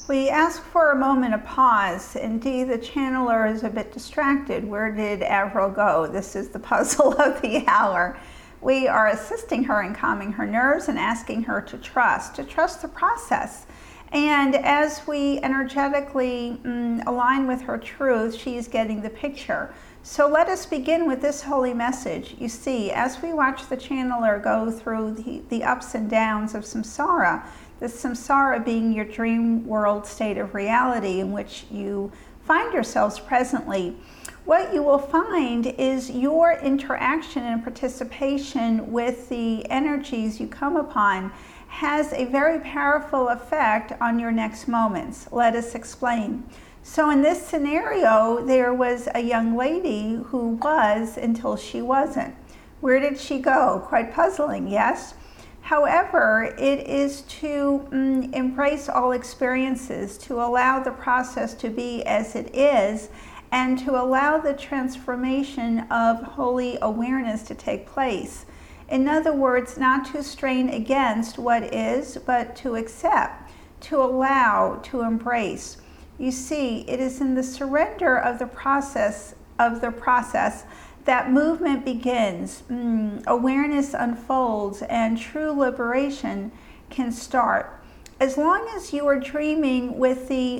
We ask for a moment of pause. Indeed, the channeler is a bit distracted. Where did Avril go? This is the puzzle of the hour. We are assisting her in calming her nerves and asking her to trust the process. And as we energetically align with her truth, she's getting the picture. So let us begin with this holy message. You see, as we watch the channeler go through the ups and downs of samsara, the samsara being your dream world state of reality in which you find yourselves presently, what you will find is your interaction and participation with the energies you come upon has a very powerful effect on your next moments. Let us explain. So in this scenario, there was a young lady who was until she wasn't. Where did she go? Quite puzzling, yes? However, it is to embrace all experiences, to allow the process to be as it is, and to allow the transformation of holy awareness to take place. In other words, not to strain against what is, but to accept, to allow, to embrace. You see, it is in the surrender of the process that movement begins, awareness unfolds, and true liberation can start. As long as you are dreaming with the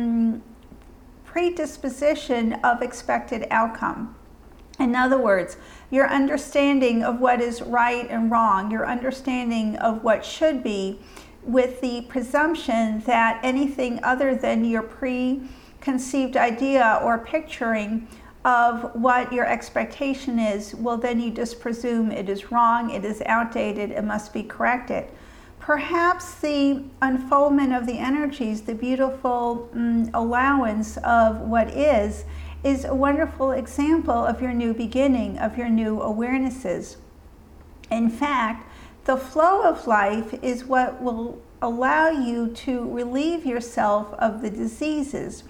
predisposition of expected outcome. In other words, your understanding of what is right and wrong, your understanding of what should be, with the presumption that anything other than your preconceived idea or picturing of what your expectation is, well, then you just presume it is wrong, it is outdated, it must be corrected. Perhaps the unfoldment of the energies, the beautiful allowance of what is a wonderful example of your new beginning, of your new awarenesses. In fact, the flow of life is what will allow you to relieve yourself of the diseases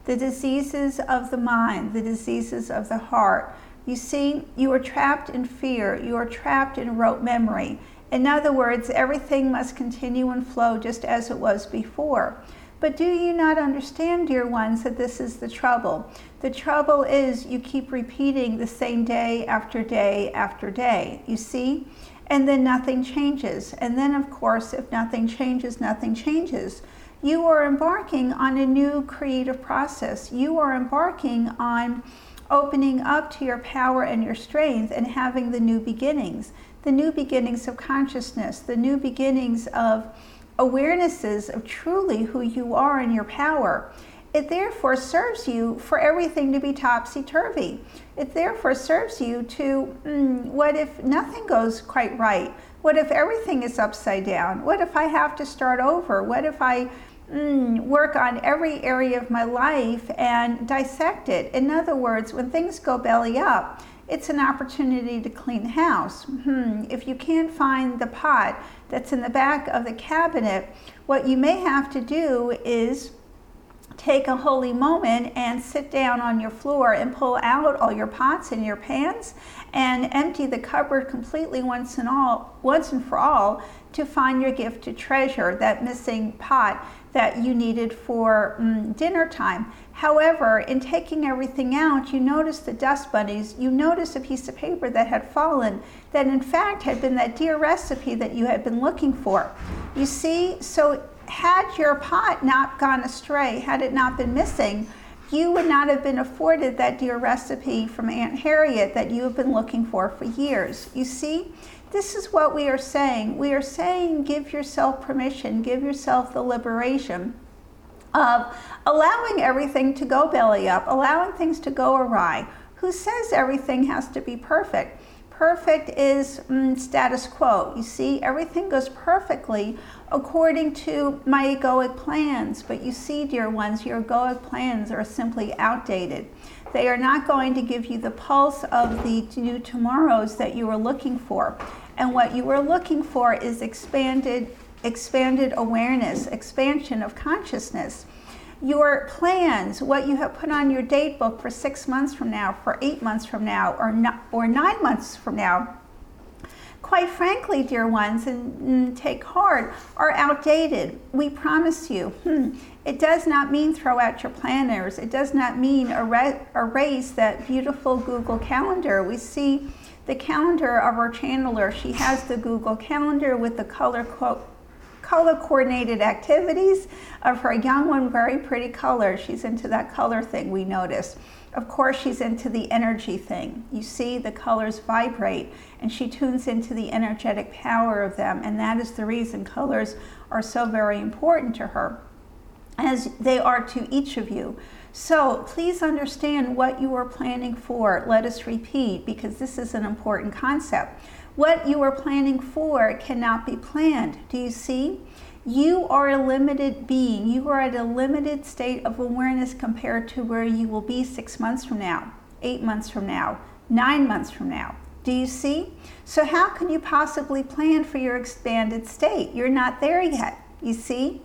of the mind, the diseases of the heart. You see, you are trapped in fear, you are trapped in rote memory. In other words, everything must continue and flow just as it was before. But do you not understand, dear ones, that this is the trouble? The trouble is you keep repeating the same day after day after day, you see? And then nothing changes. And then, of course, if nothing changes, nothing changes. You are embarking on a new creative process. You are embarking on opening up to your power and your strength and having the new beginnings of consciousness, the new beginnings of awarenesses of truly who you are and your power. It therefore serves you for everything to be topsy-turvy. It therefore serves you to, what if nothing goes quite right? What if everything is upside down? What if I have to start over? What if I work on every area of my life and dissect it? In other words, when things go belly up, it's an opportunity to clean house. If you can't find the pot that's in the back of the cabinet, what you may have to do is take a holy moment and sit down on your floor and pull out all your pots and your pans and empty the cupboard completely once and for all to find your gifted treasure, that missing pot that you needed for dinner time. However, in taking everything out, you notice the dust bunnies, you notice a piece of paper that had fallen, that in fact had been that dear recipe that you had been looking for. You see, so had your pot not gone astray, had it not been missing, you would not have been afforded that dear recipe from Aunt Harriet that you have been looking for years. You see, this is what we are saying. We are saying give yourself permission, give yourself the liberation of allowing everything to go belly up, allowing things to go awry. Who says everything has to be perfect? Perfect is status quo. You see, everything goes perfectly according to my egoic plans. But you see, dear ones, your egoic plans are simply outdated. They are not going to give you the pulse of the new tomorrows that you are looking for. And what you are looking for is expanded awareness, expansion of consciousness. Your plans, what you have put on your date book for 6 months from now, for 8 months from now, or 9 months from now, quite frankly, dear ones, and take heart, are outdated. We promise you. It does not mean throw out your planners. It does not mean erase that beautiful Google Calendar. We see the calendar of our channeler. She has the Google Calendar with the color coordinated activities of her young one, very pretty color. She's into that color thing, we notice. Of course, she's into the energy thing. You see the colors vibrate, and she tunes into the energetic power of them, and that is the reason colors are so very important to her, as they are to each of you. So please understand what you are planning for. Let us repeat, because this is an important concept. What you are planning for cannot be planned. Do you see? You are a limited being. You are at a limited state of awareness compared to where you will be 6 months from now, 8 months from now, 9 months from now. Do you see? So how can you possibly plan for your expanded state? You're not there yet, you see?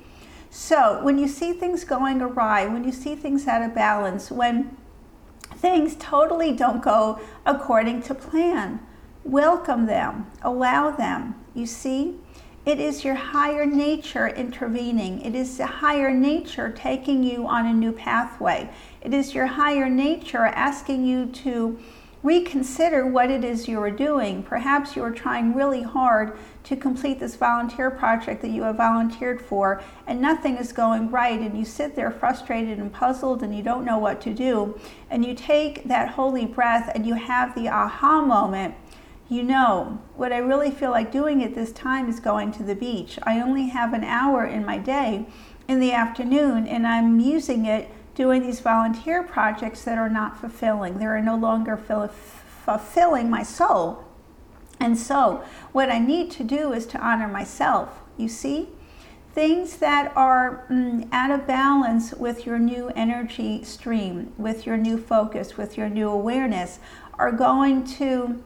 So when you see things going awry, when you see things out of balance, when things totally don't go according to plan, welcome them, allow them, you see? It is your higher nature intervening. It is the higher nature taking you on a new pathway. It is your higher nature asking you to reconsider what it is you are doing. Perhaps you are trying really hard to complete this volunteer project that you have volunteered for, and nothing is going right, and you sit there frustrated and puzzled, and you don't know what to do, and you take that holy breath and you have the aha moment. You know, what I really feel like doing at this time is going to the beach. I only have an hour in my day in the afternoon, and I'm using it doing these volunteer projects that are not fulfilling. They are no longer fulfilling my soul. And so what I need to do is to honor myself. You see? Things that are out of balance with your new energy stream, with your new focus, with your new awareness, are going to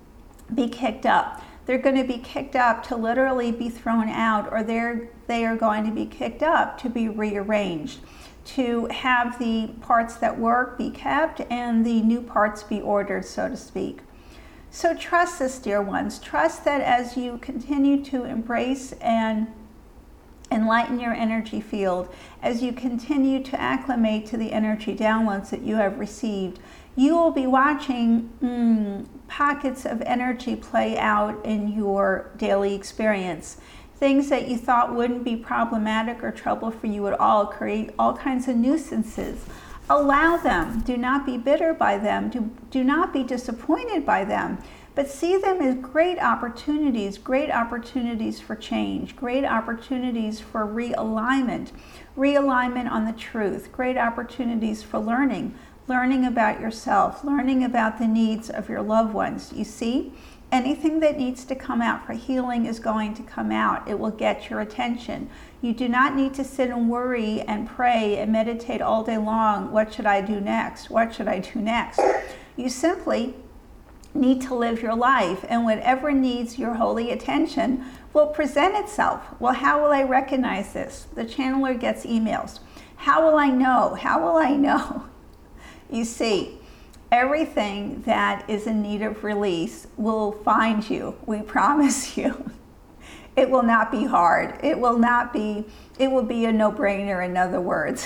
be kicked up. They're going to be kicked up to literally be thrown out, or they are going to be kicked up to be rearranged, to have the parts that work be kept and the new parts be ordered, so to speak. So trust this, dear ones. Trust that as you continue to embrace and enlighten your energy field, as you continue to acclimate to the energy downloads that you have received, you will be watching pockets of energy play out in your daily experience. Things that you thought wouldn't be problematic or trouble for you at all create all kinds of nuisances. Allow them. Do not be bitter by them. Do not be disappointed by them. But see them as great opportunities for change, great opportunities for realignment on the truth, great opportunities for learning about yourself, learning about the needs of your loved ones. You see, anything that needs to come out for healing is going to come out. It will get your attention. You do not need to sit and worry and pray and meditate all day long. What should I do next? What should I do next? You simply need to live your life, and whatever needs your holy attention will present itself. Well, how will I recognize this? The channeler gets emails. How will I know? How will I know? You see, everything that is in need of release will find you. We promise you. It will not be hard. It will be a no-brainer, in other words.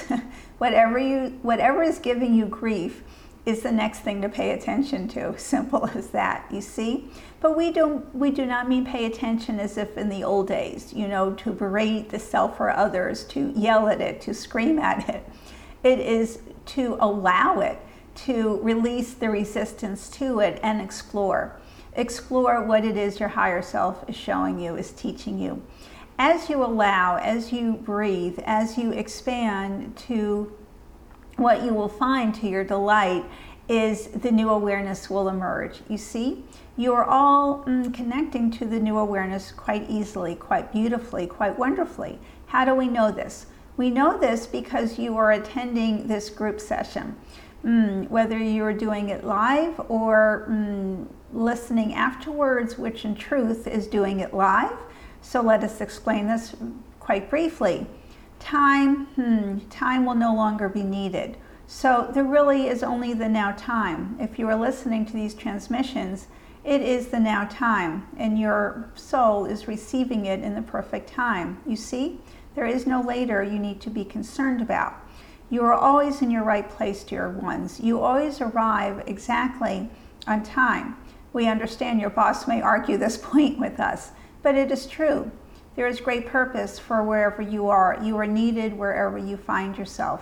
Whatever is giving you grief is the next thing to pay attention to. Simple as that, you see? But we do not mean pay attention as if in the old days, to berate the self or others, to yell at it, to scream at it. It is to allow it, to release the resistance to it and explore. Explore what it is your higher self is showing you, is teaching you. As you allow, as you breathe, as you expand, to what you will find to your delight is the new awareness will emerge. You see, you are all connecting to the new awareness quite easily, quite beautifully, quite wonderfully. How do we know this? We know this because you are attending this group session. Whether you're doing it live or listening afterwards, which in truth is doing it live. So let us explain this quite briefly. Time will no longer be needed. So there really is only the now time. If you are listening to these transmissions It is the now time, and your soul is receiving it in the perfect time. You see, there is no later you need to be concerned about. You are always in your right place, dear ones. You always arrive exactly on time. We understand your boss may argue this point with us, but it is true. There is great purpose for wherever you are. You are needed wherever you find yourself.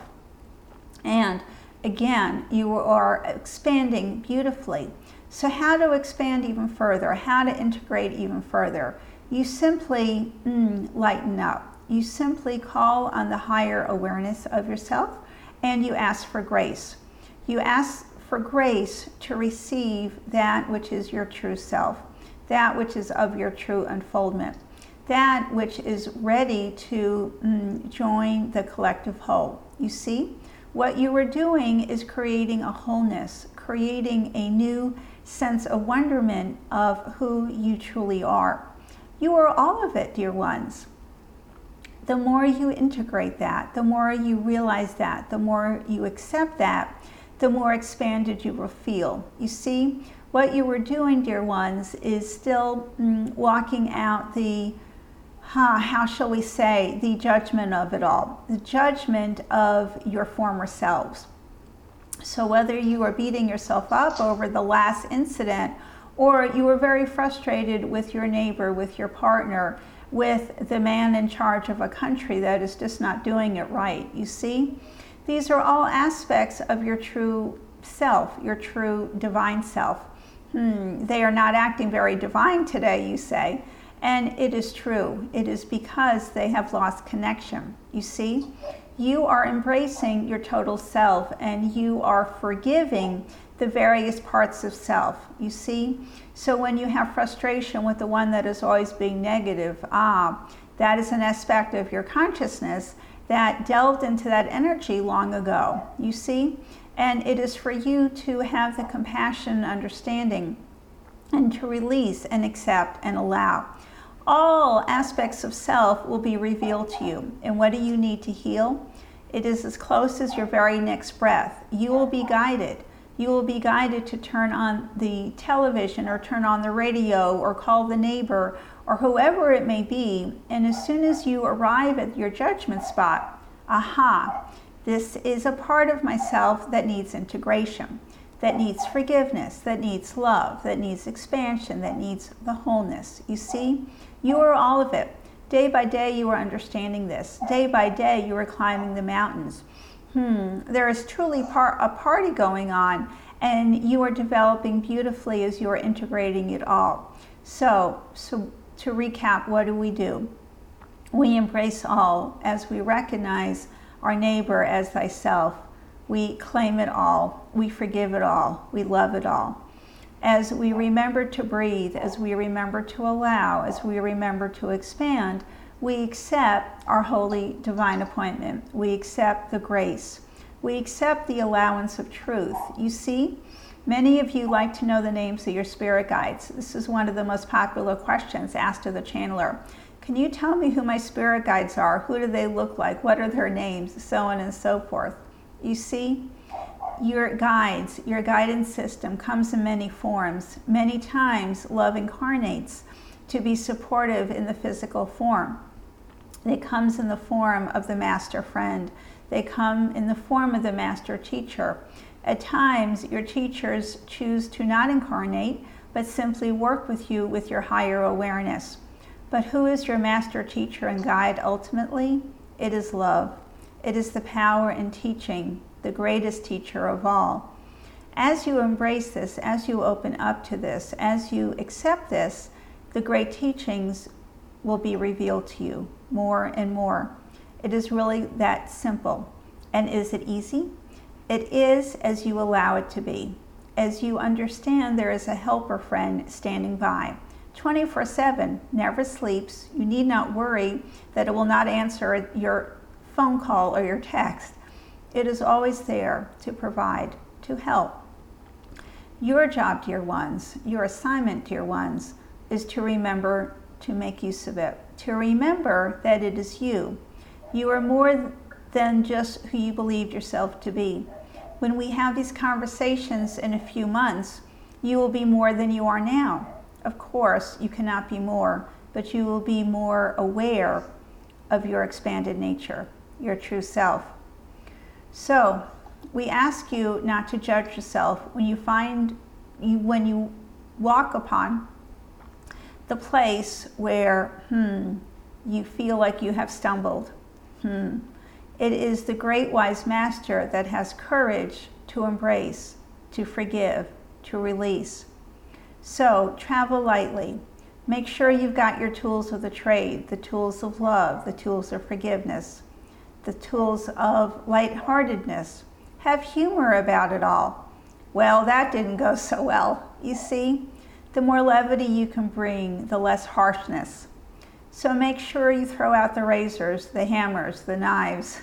And again, you are expanding beautifully. So how to expand even further, how to integrate even further? You simply lighten up. You simply call on the higher awareness of yourself, and you ask for grace. You ask for grace to receive that which is your true self, that which is of your true unfoldment, that which is ready to join the collective whole. You see, what you are doing is creating a wholeness, creating a new sense of wonderment of who you truly are. You are all of it, dear ones. The more you integrate that, the more you realize that, the more you accept that, the more expanded you will feel. You see, what you were doing, dear ones, is still walking out the, how shall we say, the judgment of it all, the judgment of your former selves. So whether you are beating yourself up over the last incident, or you were very frustrated with your neighbor, with your partner, with the man in charge of a country that is just not doing it right, you see? These are all aspects of your true self, your true divine self. They are not acting very divine today, you say. And it is true. It is because they have lost connection. You see, you are embracing your total self, and you are forgiving the various parts of self. You see, so when you have frustration with the one that is always being negative, that is an aspect of your consciousness that delved into that energy long ago. You see, and it is for you to have the compassion and understanding, and to release and accept and allow. All aspects of self will be revealed to you. And what do you need to heal? It is as close as your very next breath. You will be guided. You will be guided to turn on the television, or turn on the radio, or call the neighbor, or whoever it may be. And as soon as you arrive at your judgment spot, this is a part of myself that needs integration, that needs forgiveness, that needs love, that needs expansion, that needs the wholeness. You see, you are all of it. Day by day you are understanding this. Day by day you are climbing the mountains. There is truly a party going on, and you are developing beautifully as you are integrating it all. So to recap, what do? We embrace all as we recognize our neighbor as thyself. We claim it all. We forgive it all. We love it all. As we remember to breathe, as we remember to allow, as we remember to expand, we accept our holy divine appointment. We accept the grace. We accept the allowance of truth. You see, many of you like to know the names of your spirit guides. This is one of the most popular questions asked of the channeler. Can you tell me who my spirit guides are? Who do they look like? What are their names? So on and so forth. You see, your guides, your guidance system comes in many forms. Many times, love incarnates to be supportive in the physical form. It comes in the form of the master friend. They come in the form of the master teacher. At times, your teachers choose to not incarnate, but simply work with you with your higher awareness. But who is your master teacher and guide ultimately? It is love. It is the power in teaching, the greatest teacher of all. As you embrace this, as you open up to this, as you accept this, the great teachings will be revealed to you more and more. It is really that simple. And is it easy? It is, as you allow it to be. As you understand there is a helper friend standing by, 24/7, never sleeps. You need not worry that it will not answer your phone call or your text. It is always there to provide, to help. Your job, dear ones, your assignment, dear ones, is to remember to make use of it, to remember that it is you. You are more than just who you believed yourself to be. When we have these conversations in a few months, You will be more than you are now. Of course, you cannot be more, but you will be more aware of your expanded nature, your true self. So, we ask you not to judge yourself when you walk upon the place where you feel like you have stumbled. It is the great wise master that has courage to embrace, to forgive, to release. So travel lightly. Make sure you've got your tools of the trade, the tools of love, the tools of forgiveness, the tools of lightheartedness. Have humor about it all. Well, that didn't go so well. You see, the more levity you can bring, the less harshness. So make sure you throw out the razors, the hammers, the knives,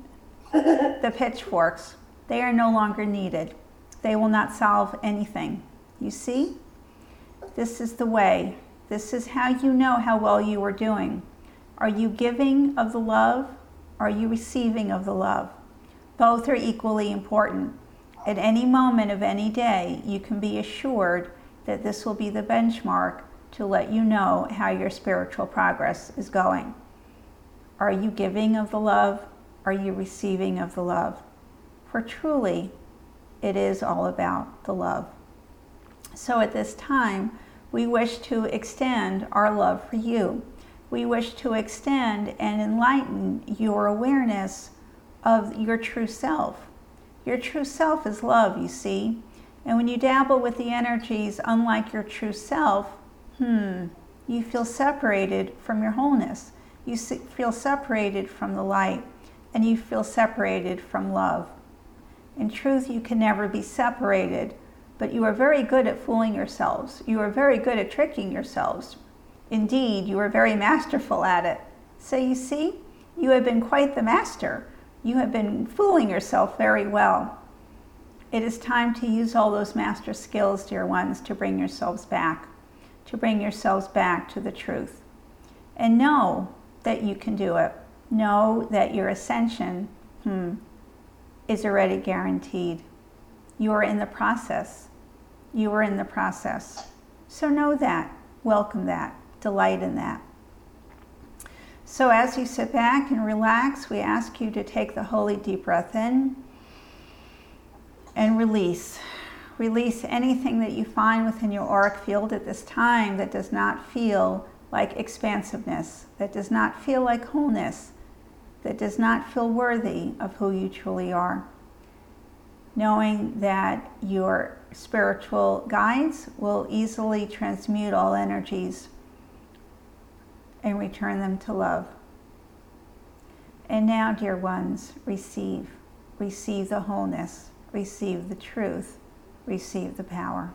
the pitchforks. They are no longer needed. They will not solve anything. You see? This is the way. This is how you know how well you are doing. Are you giving of the love? Are you receiving of the love? Both are equally important. At any moment of any day, you can be assured that this will be the benchmark to let you know how your spiritual progress is going. Are you giving of the love? Are you receiving of the love? For truly, it is all about the love. So at this time, we wish to extend our love for you. We wish to extend and enlighten your awareness of your true self. Your true self is love, you see. And when you dabble with the energies unlike your true self, you feel separated from your wholeness. You feel separated from the light, and you feel separated from love. In truth, you can never be separated, but you are very good at fooling yourselves. You are very good at tricking yourselves. Indeed, you are very masterful at it. So you see, you have been quite the master. You have been fooling yourself very well. It is time to use all those master skills, dear ones, to bring yourselves back to the truth. And know that you can do it. Know that your ascension is already guaranteed. You are in the process. You are in the process. So know that, welcome that, delight in that. So as you sit back and relax, we ask you to take the holy deep breath in and release. Release anything that you find within your auric field at this time that does not feel like expansiveness, that does not feel like wholeness, that does not feel worthy of who you truly are. Knowing that your spiritual guides will easily transmute all energies and return them to love. And now, dear ones, receive. Receive the wholeness. Receive the truth. Receive the power.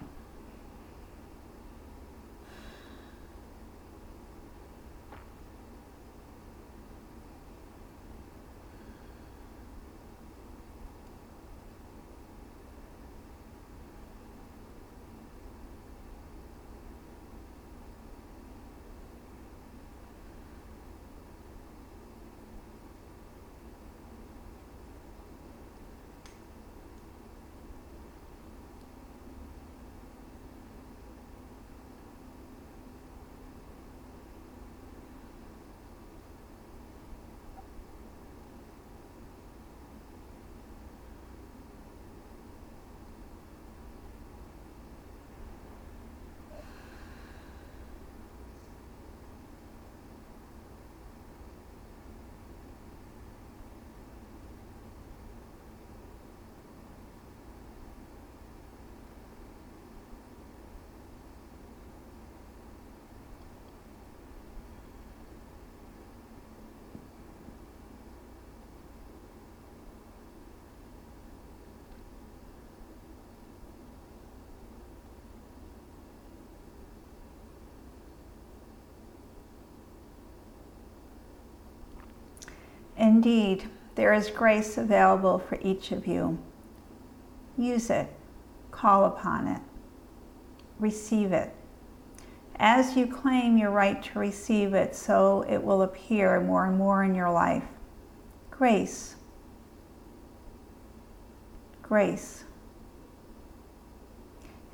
Indeed, there is grace available for each of you. Use it. Call upon it. Receive it. As you claim your right to receive it, so it will appear more and more in your life. Grace. Grace.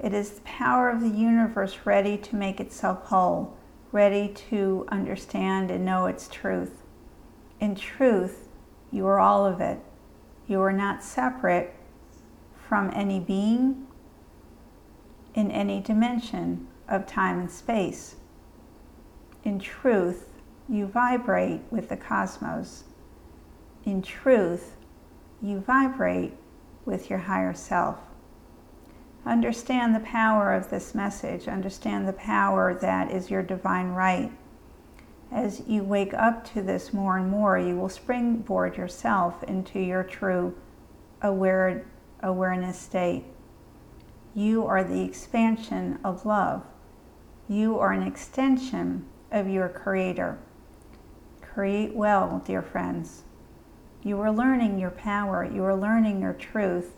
It is the power of the universe ready to make itself whole, ready to understand and know its truth. In truth, you are all of it. You are not separate from any being in any dimension of time and space. In truth, you vibrate with the cosmos. In truth, you vibrate with your higher self. Understand the power of this message. Understand the power that is your divine right. As you wake up to this more and more, you will springboard yourself into your true awareness state. You are the expansion of love. You are an extension of your Creator. Create well, dear friends. You are learning your power. You are learning your truth.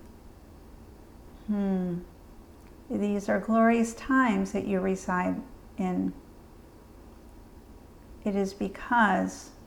These are glorious times that you reside in. It is because